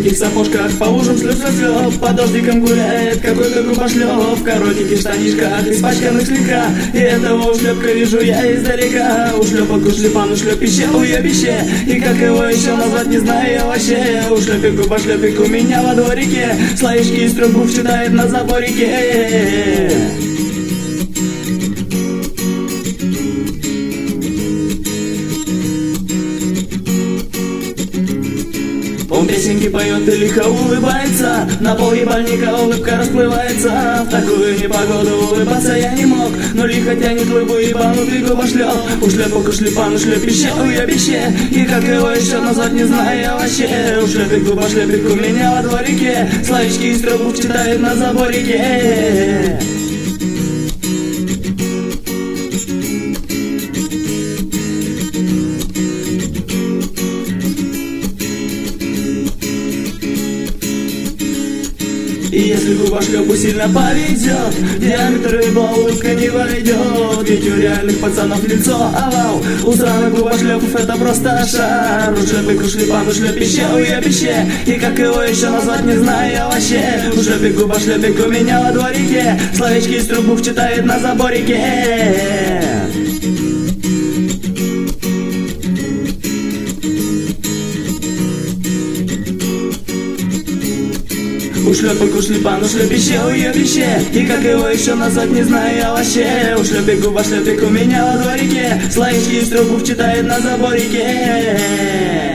узеньких сапожках по лужам шлеп-шлеп, под дождиком гуляет какой-то грубошлеп в коротеньких штанишках, испачканных слегка. И этого ушлепка вижу я издалека. Ушлепок, ушлепан, ушлепище, уебище. И как его еще назвать, не знаю я вообще. Ушлепик, губошлепик у меня во дворике, слоишки из трех букв читает на заборике. Он песенки поет и лихо улыбается, на пол ебальника улыбка расплывается. В такую непогоду улыбаться я не мог, но лихо тянет лыбу ебанутый губошлеп. Ушлепок, ушлепан, ушлепище, уебище. И как его еще назвать, не знаю я вообще. Ушлепик, губошлепик у меня во дворике, слоички из трех букв читает на заборике. И если губошлепу сильно повезет, диаметр его улыбка не войдет. Ведь у реальных пацанов лицо овал, у странных губошлепов это просто шар. Ушлепик, ушлепан, ушлепище, уебище. И как его еще назвать, не знаю я вообще. Ушлепик, губошлепик у меня во дворике, словечки из трех букв читает на заборике. Ушлепок, ушлепан, ушлепище, уебище. И как его еще назвать, не знаю я вообще. Ушлепик, губошлепик у меня во дворике, слоички из трех букв читает на заборике.